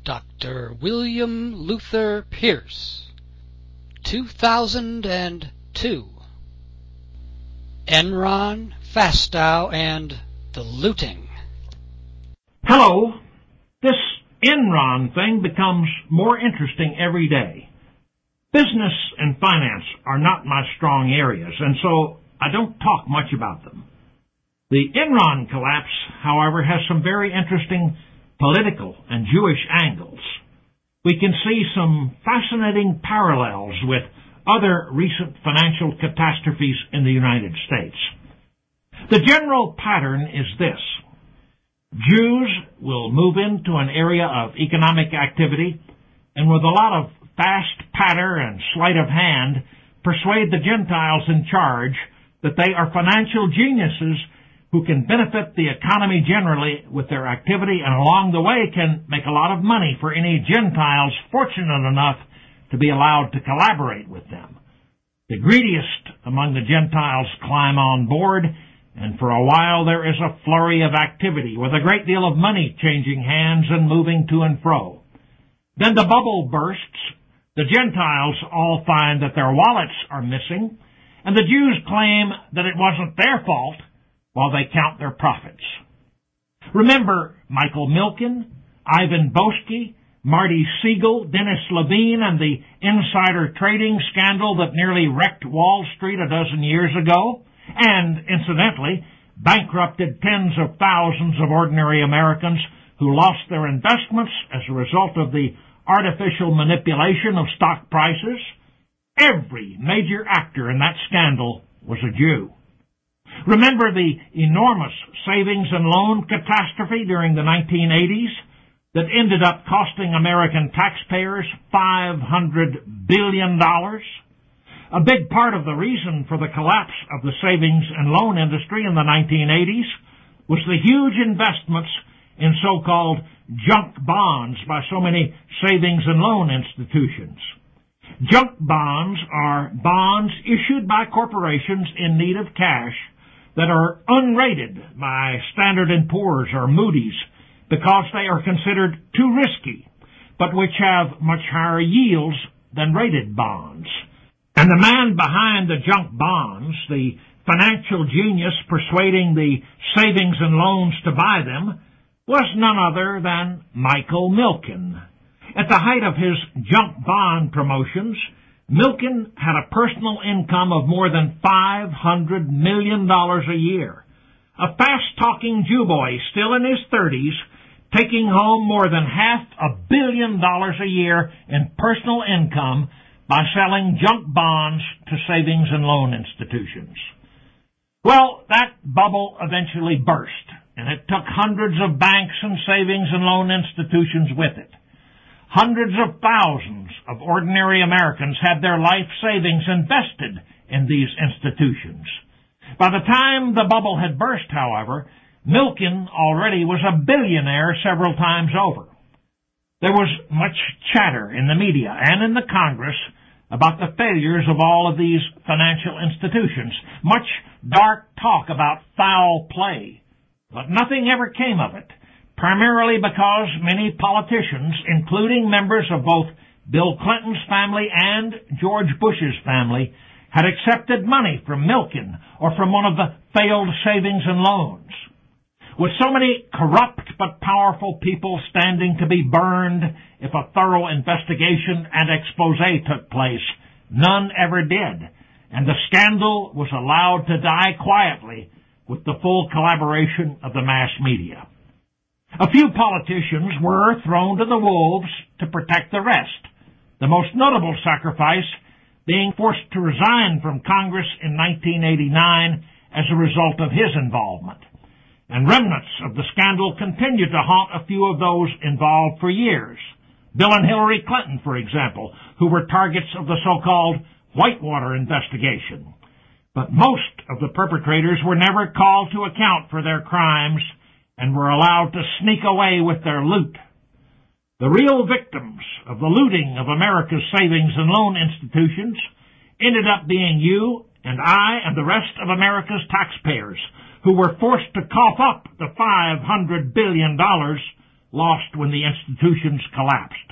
Dr. William Luther Pierce, 2002. Enron, Fastow, and the Looting. Hello. This Enron thing becomes more interesting every day. Business and finance are not my strong areas, and so I don't talk much about them. The Enron collapse, however, has some very interesting political and Jewish angles. We can see some fascinating parallels with other recent financial catastrophes in the United States. The general pattern is this. Jews will move into an area of economic activity and with a lot of fast patter and sleight of hand persuade the Gentiles in charge that they are financial geniuses who can benefit the economy generally with their activity and along the way can make a lot of money for any Gentiles fortunate enough to be allowed to collaborate with them. The greediest among the Gentiles climb on board, and for a while there is a flurry of activity with a great deal of money changing hands and moving to and fro. Then the bubble bursts, the Gentiles all find that their wallets are missing, and the Jews claim that it wasn't their fault while they count their profits. Remember Michael Milken, Ivan Boesky, Marty Siegel, Dennis Levine, and the insider trading scandal that nearly wrecked Wall Street a dozen years ago, and, incidentally, bankrupted tens of thousands of ordinary Americans who lost their investments as a result of the artificial manipulation of stock prices. Every major actor in that scandal was a Jew. Remember the enormous savings and loan catastrophe during the 1980s that ended up costing American taxpayers $500 billion? A big part of the reason for the collapse of the savings and loan industry in the 1980s was the huge investments in so-called junk bonds by so many savings and loan institutions. Junk bonds are bonds issued by corporations in need of cash that are unrated by Standard & Poor's or Moody's because they are considered too risky, but which have much higher yields than rated bonds. And the man behind the junk bonds, the financial genius persuading the savings and loans to buy them, was none other than Michael Milken. At the height of his junk bond promotions, Milken had a personal income of more than $500 million a year. A fast-talking Jew boy, still in his 30s, taking home more than $500 million a year in personal income by selling junk bonds to savings and loan institutions. Well, that bubble eventually burst, and it took hundreds of banks and savings and loan institutions with it. Hundreds of thousands of ordinary Americans had their life savings invested in these institutions. By the time the bubble had burst, however, Milken already was a billionaire several times over. There was much chatter in the media and in the Congress about the failures of all of these financial institutions, much dark talk about foul play, but nothing ever came of it. Primarily because many politicians, including members of both Bill Clinton's family and George Bush's family, had accepted money from Milken or from one of the failed savings and loans. With so many corrupt but powerful people standing to be burned if a thorough investigation and expose took place, none ever did, and the scandal was allowed to die quietly with the full collaboration of the mass media. A few politicians were thrown to the wolves to protect the rest, the most notable sacrifice being forced to resign from Congress in 1989 as a result of his involvement. And remnants of the scandal continued to haunt a few of those involved for years. Bill and Hillary Clinton, for example, who were targets of the so-called Whitewater investigation. But most of the perpetrators were never called to account for their crimes and were allowed to sneak away with their loot. The real victims of the looting of America's savings and loan institutions ended up being you and I and the rest of America's taxpayers, who were forced to cough up the $500 billion lost when the institutions collapsed.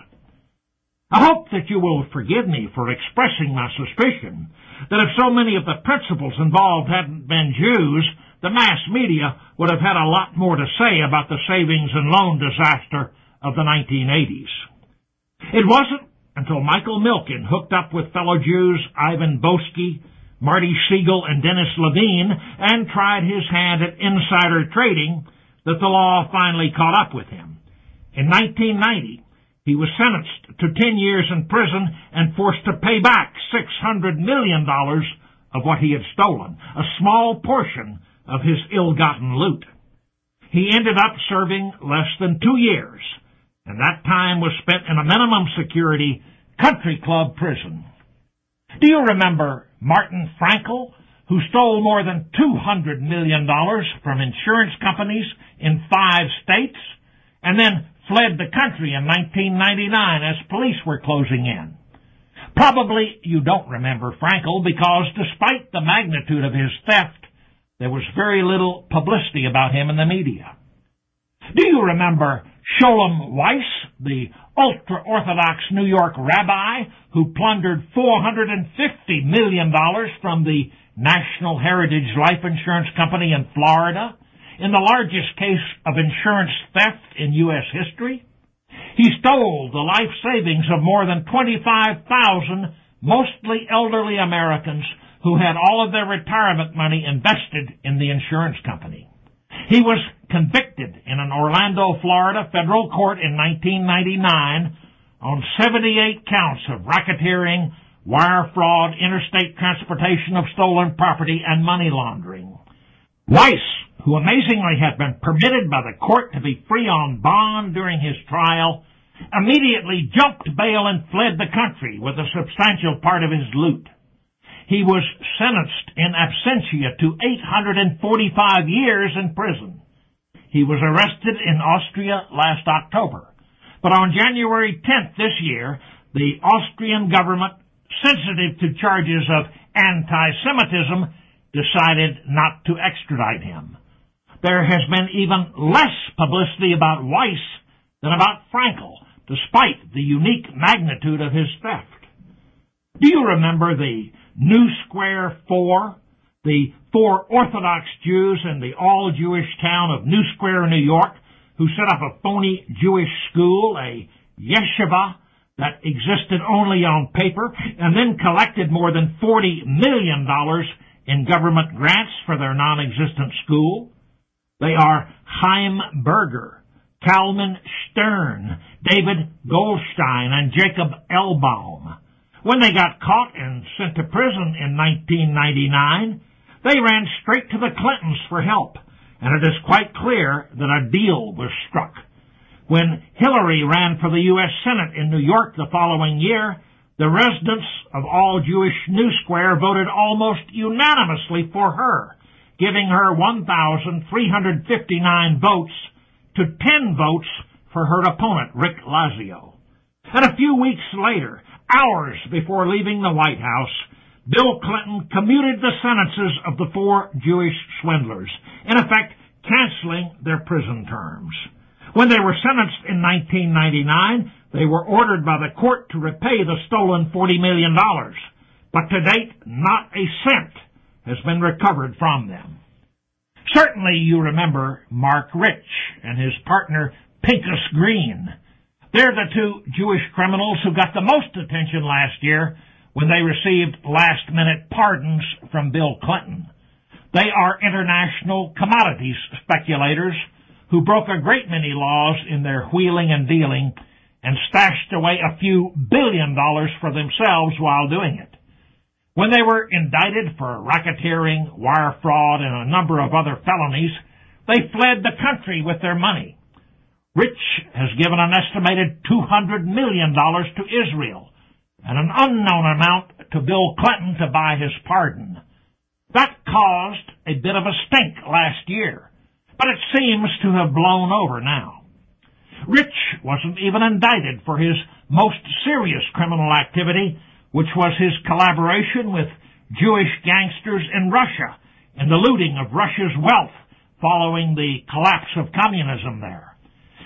I hope that you will forgive me for expressing my suspicion that if so many of the principals involved hadn't been Jews, the mass media would have had a lot more to say about the savings and loan disaster of the 1980s. It wasn't until Michael Milken hooked up with fellow Jews Ivan Boesky, Marty Siegel, and Dennis Levine and tried his hand at insider trading that the law finally caught up with him. In 1990, he was sentenced to 10 years in prison and forced to pay back $600 million of what he had stolen, a small portion of his ill-gotten loot. He ended up serving less than 2 years, and that time was spent in a minimum security country club prison. Do you remember Martin Frankel, who stole more than $200 million from insurance companies in 5 states, and then fled the country in 1999 as police were closing in? Probably you don't remember Frankel because despite the magnitude of his theft, there was very little publicity about him in the media. Do you remember Sholem Weiss, the ultra-Orthodox New York rabbi who plundered $450 million from the National Heritage Life Insurance Company in Florida in the largest case of insurance theft in U.S. history? He stole the life savings of more than 25,000 mostly elderly Americans who had all of their retirement money invested in the insurance company. He was convicted in an Orlando, Florida federal court in 1999 on 78 counts of racketeering, wire fraud, interstate transportation of stolen property, and money laundering. Weiss, who amazingly had been permitted by the court to be free on bond during his trial, immediately jumped bail and fled the country with a substantial part of his loot. He was sentenced in absentia to 845 years in prison. He was arrested in Austria last October. But on January 10th this year, the Austrian government, sensitive to charges of anti-Semitism, decided not to extradite him. There has been even less publicity about Weiss than about Frankel, despite the unique magnitude of his theft. Do you remember the New Square Four, the 4 Orthodox Jews in the all-Jewish town of New Square, New York, who set up a phony Jewish school, a yeshiva, that existed only on paper, and then collected more than $40 million in government grants for their non-existent school? They are Chaim Berger, Kalman Stern, David Goldstein, and Jacob Elbaum. When they got caught and sent to prison in 1999, they ran straight to the Clintons for help, and it is quite clear that a deal was struck. When Hillary ran for the U.S. Senate in New York the following year, the residents of all Jewish New Square voted almost unanimously for her, giving her 1,359 votes to 10 votes for her opponent, Rick Lazio. And a few weeks later, hours before leaving the White House, Bill Clinton commuted the sentences of the 4 Jewish swindlers, in effect canceling their prison terms. When they were sentenced in 1999, they were ordered by the court to repay the stolen $40 million, but to date, not a cent has been recovered from them. Certainly you remember Mark Rich and his partner Pincus Green. They're the 2 Jewish criminals who got the most attention last year when they received last-minute pardons from Bill Clinton. They are international commodities speculators who broke a great many laws in their wheeling and dealing and stashed away a few $1 billion for themselves while doing it. When they were indicted for racketeering, wire fraud, and a number of other felonies, they fled the country with their money. Rich has given an estimated $200 million to Israel and an unknown amount to Bill Clinton to buy his pardon. That caused a bit of a stink last year, but it seems to have blown over now. Rich wasn't even indicted for his most serious criminal activity, which was his collaboration with Jewish gangsters in Russia in the looting of Russia's wealth following the collapse of communism there.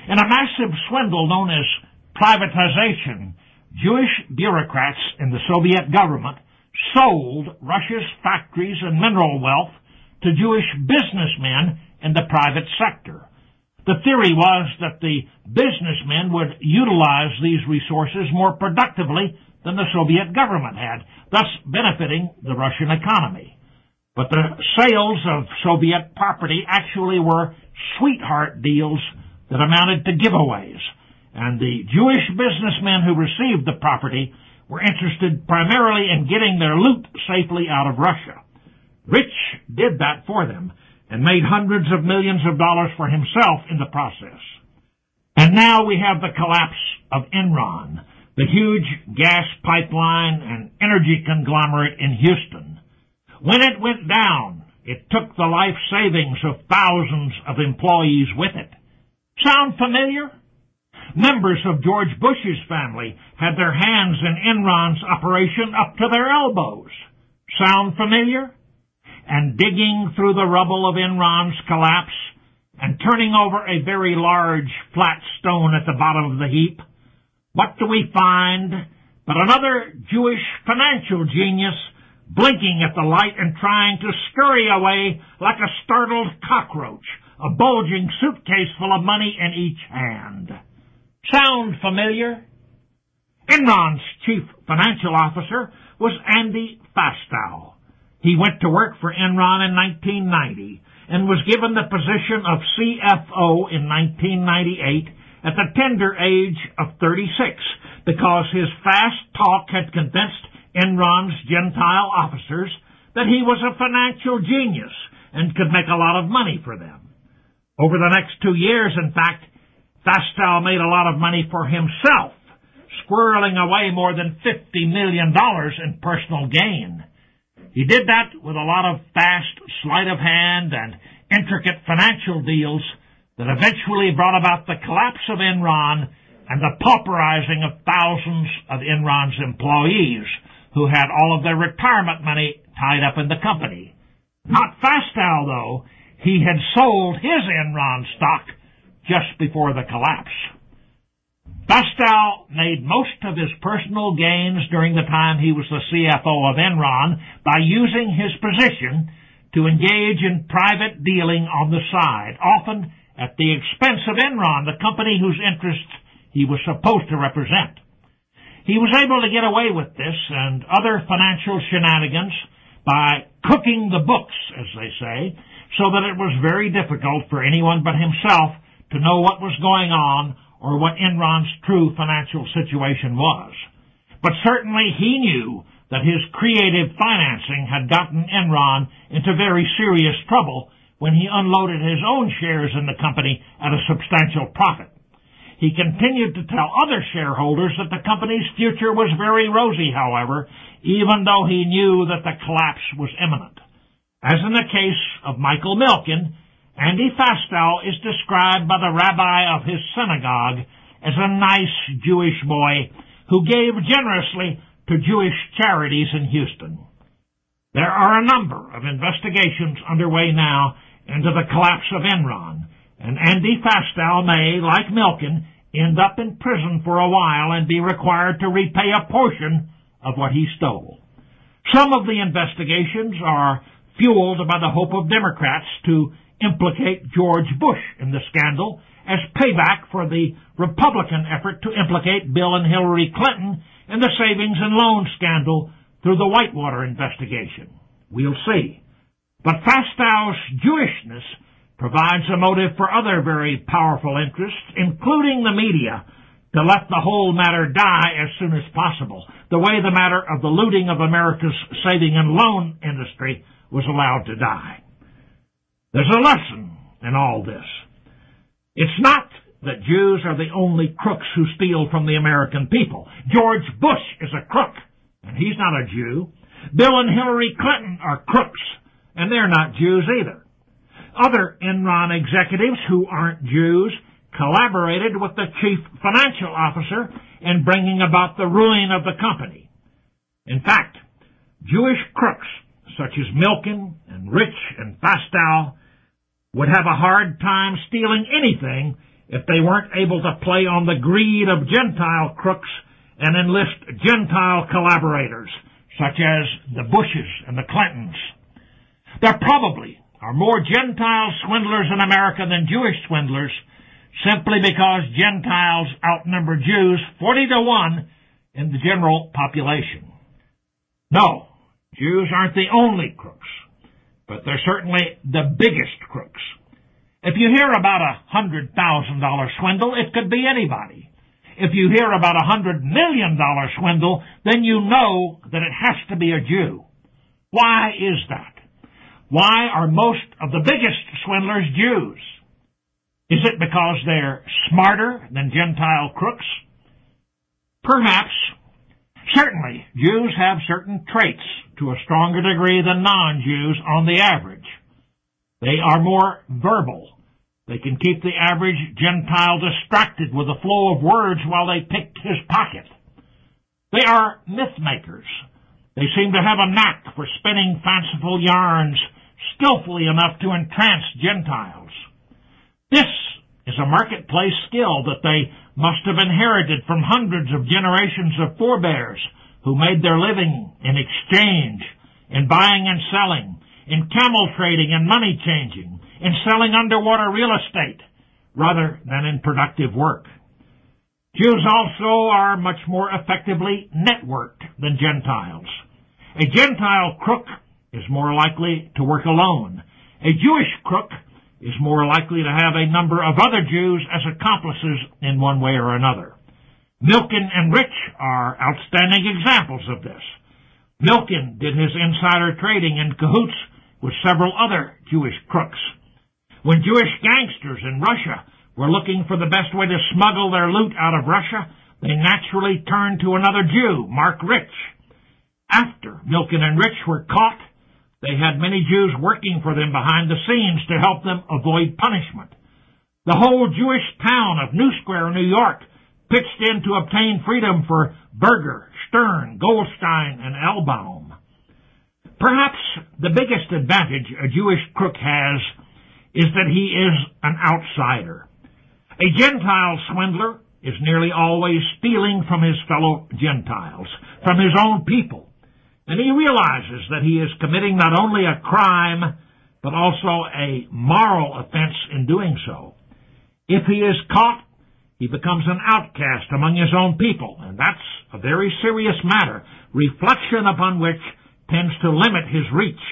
In a massive swindle known as privatization, Jewish bureaucrats in the Soviet government sold Russia's factories and mineral wealth to Jewish businessmen in the private sector. The theory was that the businessmen would utilize these resources more productively than the Soviet government had, thus benefiting the Russian economy. But the sales of Soviet property actually were sweetheart deals that amounted to giveaways, and the Jewish businessmen who received the property were interested primarily in getting their loot safely out of Russia. Rich did that for them and made hundreds of millions of dollars for himself in the process. And now we have the collapse of Enron, the huge gas pipeline and energy conglomerate in Houston. When it went down, it took the life savings of thousands of employees with it. Sound familiar? Members of George Bush's family had their hands in Enron's operation up to their elbows. Sound familiar? And digging through the rubble of Enron's collapse and turning over a very large flat stone at the bottom of the heap, what do we find but another Jewish financial genius blinking at the light and trying to scurry away like a startled cockroach, a bulging suitcase full of money in each hand. Sound familiar? Enron's chief financial officer was Andy Fastow. He went to work for Enron in 1990 and was given the position of CFO in 1998 at the tender age of 36 because his fast talk had convinced Enron's Gentile officers that he was a financial genius and could make a lot of money for them. Over the next 2 years, in fact, Fastow made a lot of money for himself, squirreling away more than $50 million in personal gain. He did that with a lot of fast sleight of hand and intricate financial deals that eventually brought about the collapse of Enron and the pauperizing of thousands of Enron's employees who had all of their retirement money tied up in the company. Not Fastow, though. He had sold his Enron stock just before the collapse. Fastow made most of his personal gains during the time he was the CFO of Enron by using his position to engage in private dealing on the side, often at the expense of Enron, the company whose interests he was supposed to represent. He was able to get away with this and other financial shenanigans by cooking the books, as they say, so that it was very difficult for anyone but himself to know what was going on or what Enron's true financial situation was. But certainly he knew that his creative financing had gotten Enron into very serious trouble when he unloaded his own shares in the company at a substantial profit. He continued to tell other shareholders that the company's future was very rosy, however, even though he knew that the collapse was imminent. As in the case of Michael Milken, Andy Fastow is described by the rabbi of his synagogue as a nice Jewish boy who gave generously to Jewish charities in Houston. There are a number of investigations underway now into the collapse of Enron, and Andy Fastow may, like Milken, end up in prison for a while and be required to repay a portion of what he stole. Some of the investigations are fueled by the hope of Democrats to implicate George Bush in the scandal as payback for the Republican effort to implicate Bill and Hillary Clinton in the savings and loan scandal through the Whitewater investigation. We'll see. But Fastow's Jewishness provides a motive for other very powerful interests, including the media, to let the whole matter die as soon as possible, the way the matter of the looting of America's saving and loan industry was allowed to die. There's a lesson in all this. It's not that Jews are the only crooks who steal from the American people. George Bush is a crook, and he's not a Jew. Bill and Hillary Clinton are crooks, and they're not Jews either. Other Enron executives who aren't Jews collaborated with the chief financial officer in bringing about the ruin of the company. In fact, Jewish crooks such as Milken and Rich and Fastow would have a hard time stealing anything if they weren't able to play on the greed of Gentile crooks and enlist Gentile collaborators, such as the Bushes and the Clintons. There probably are more Gentile swindlers in America than Jewish swindlers, simply because Gentiles outnumber Jews 40-1 in the general population. No, Jews aren't the only crooks, but they're certainly the biggest crooks. If you hear about a $100,000 swindle, it could be anybody. If you hear about a $100 million swindle, then you know that it has to be a Jew. Why is that? Why are most of the biggest swindlers Jews? Is it because they're smarter than Gentile crooks? Perhaps. Certainly, Jews have certain traits to a stronger degree than non-Jews on the average. They are more verbal. They can keep the average Gentile distracted with the flow of words while they pick his pocket. They are myth makers. They seem to have a knack for spinning fanciful yarns skillfully enough to entrance Gentiles. This is a marketplace skill that they must have inherited from hundreds of generations of forebears who made their living in exchange, in buying and selling, in camel trading and money changing, in selling underwater real estate, rather than in productive work. Jews also are much more effectively networked than Gentiles. A Gentile crook is more likely to work alone. A Jewish crook is more likely to have a number of other Jews as accomplices in one way or another. Milken and Rich are outstanding examples of this. Milken did his insider trading in cahoots with several other Jewish crooks. When Jewish gangsters in Russia were looking for the best way to smuggle their loot out of Russia, they naturally turned to another Jew, Mark Rich. After Milken and Rich were caught, they had many Jews working for them behind the scenes to help them avoid punishment. The whole Jewish town of New Square, New York, pitched in to obtain freedom for Berger, Stern, Goldstein, and Elbaum. Perhaps the biggest advantage a Jewish crook has is that he is an outsider. A Gentile swindler is nearly always stealing from his fellow Gentiles, from his own people, and he realizes that he is committing not only a crime, but also a moral offense in doing so. If he is caught, he becomes an outcast among his own people, and that's a very serious matter, reflection upon which tends to limit his reach.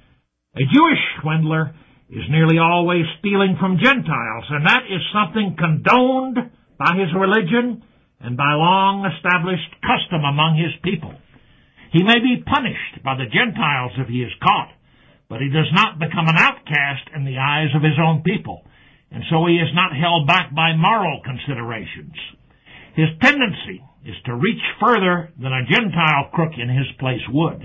A Jewish swindler is nearly always stealing from Gentiles, and that is something condoned by his religion and by long-established custom among his people. He may be punished by the Gentiles if he is caught, but he does not become an outcast in the eyes of his own people, and so he is not held back by moral considerations. His tendency is to reach further than a Gentile crook in his place would.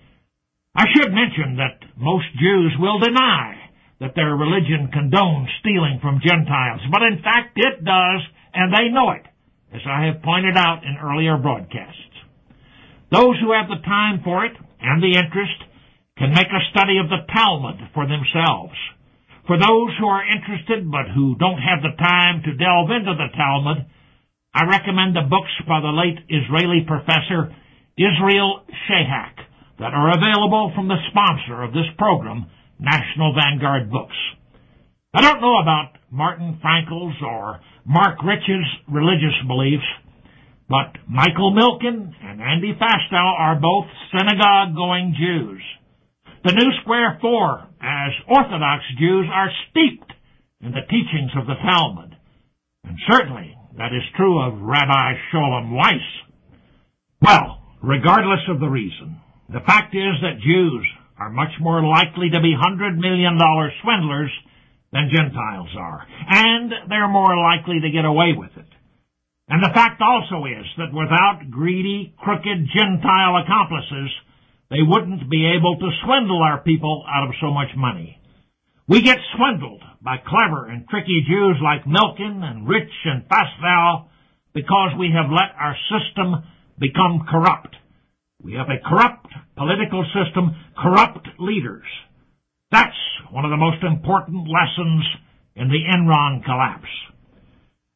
I should mention that most Jews will deny that their religion condones stealing from Gentiles, but in fact it does, and they know it, as I have pointed out in earlier broadcasts. Those who have the time for it and the interest can make a study of the Talmud for themselves. For those who are interested but who don't have the time to delve into the Talmud, I recommend the books by the late Israeli professor Israel Shahak that are available from the sponsor of this program, National Vanguard Books. I don't know about Martin Frankel's or Mark Rich's religious beliefs, but Michael Milken and Andy Fastow are both synagogue-going Jews. The New Square Four, as Orthodox Jews, are steeped in the teachings of the Talmud. And certainly that is true of Rabbi Sholem Weiss. Well, regardless of the reason, the fact is that Jews are much more likely to be $100 million swindlers than Gentiles are, and they're more likely to get away with it. And the fact also is that without greedy, crooked Gentile accomplices, they wouldn't be able to swindle our people out of so much money. We get swindled by clever and tricky Jews like Milken and Rich and Fastow because we have let our system become corrupt. We have a corrupt political system, corrupt leaders. That's one of the most important lessons in the Enron collapse.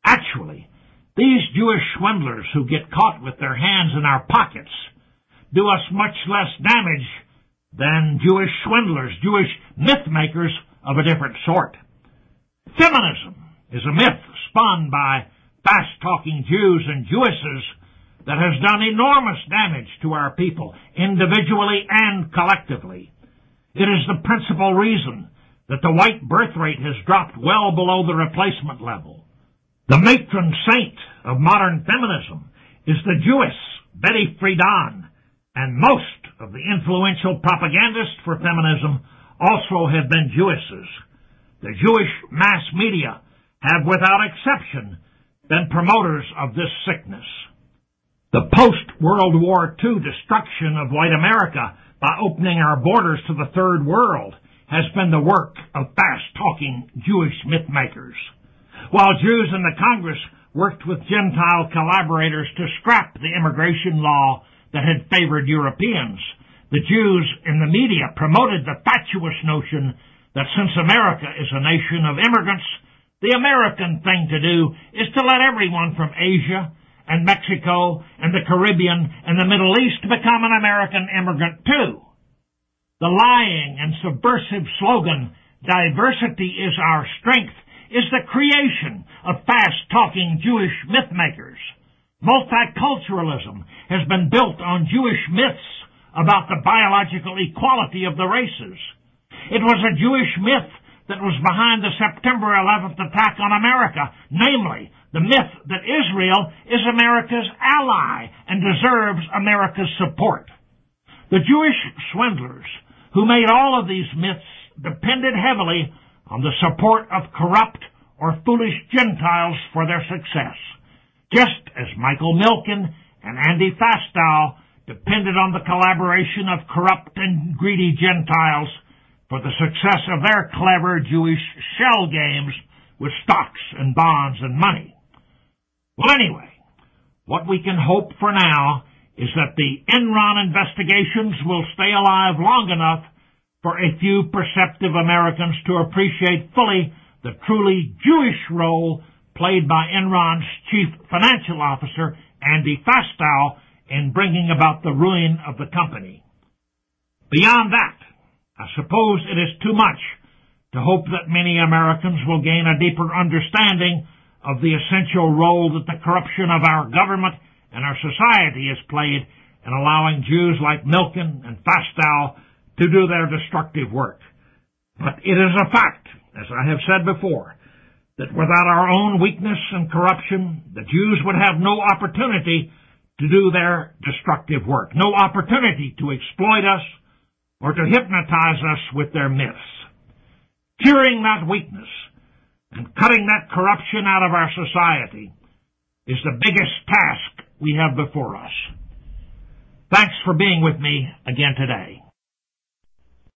Actually, these Jewish swindlers who get caught with their hands in our pockets do us much less damage than Jewish swindlers, Jewish myth makers of a different sort. Feminism is a myth spun by fast-talking Jews and Jewesses that has done enormous damage to our people, individually and collectively. It is the principal reason that the white birth rate has dropped well below the replacement level. The matron saint of modern feminism is the Jewess Betty Friedan, and most of the influential propagandists for feminism also have been Jewesses. The Jewish mass media have, without exception, been promoters of this sickness. The post-World War II destruction of white America by opening our borders to the Third World has been the work of fast-talking Jewish mythmakers. While Jews in the Congress worked with Gentile collaborators to scrap the immigration law that had favored Europeans, the Jews in the media promoted the fatuous notion that since America is a nation of immigrants, the American thing to do is to let everyone from Asia and Mexico and the Caribbean and the Middle East become an American immigrant too. The lying and subversive slogan, "Diversity is our strength," is the creation of fast-talking Jewish mythmakers. Multiculturalism has been built on Jewish myths about the biological equality of the races. It was a Jewish myth that was behind the September 11th attack on America, namely, the myth that Israel is America's ally and deserves America's support. The Jewish swindlers who made all of these myths depended heavily on the support of corrupt or foolish Gentiles for their success, just as Michael Milken and Andy Fastow depended on the collaboration of corrupt and greedy Gentiles for the success of their clever Jewish shell games with stocks and bonds and money. Well, anyway, what we can hope for now is that the Enron investigations will stay alive long enough for a few perceptive Americans to appreciate fully the truly Jewish role played by Enron's chief financial officer, Andy Fastow, in bringing about the ruin of the company. Beyond that, I suppose it is too much to hope that many Americans will gain a deeper understanding of the essential role that the corruption of our government and our society has played in allowing Jews like Milken and Fastow to do their destructive work. But it is a fact, as I have said before, that without our own weakness and corruption, the Jews would have no opportunity to do their destructive work, no opportunity to exploit us or to hypnotize us with their myths. Curing that weakness and cutting that corruption out of our society is the biggest task we have before us. Thanks for being with me again today.